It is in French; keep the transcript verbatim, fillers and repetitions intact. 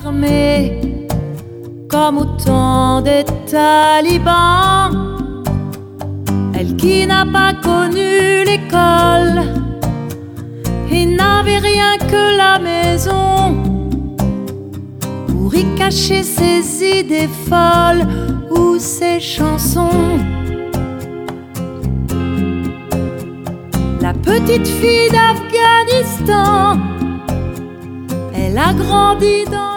armée, comme au temps des talibans. Elle qui n'a pas connu l'école et n'avait rien que la maison pour y cacher ses idées folles ou ses chansons. La petite fille d'Afghanistan, elle a grandi dans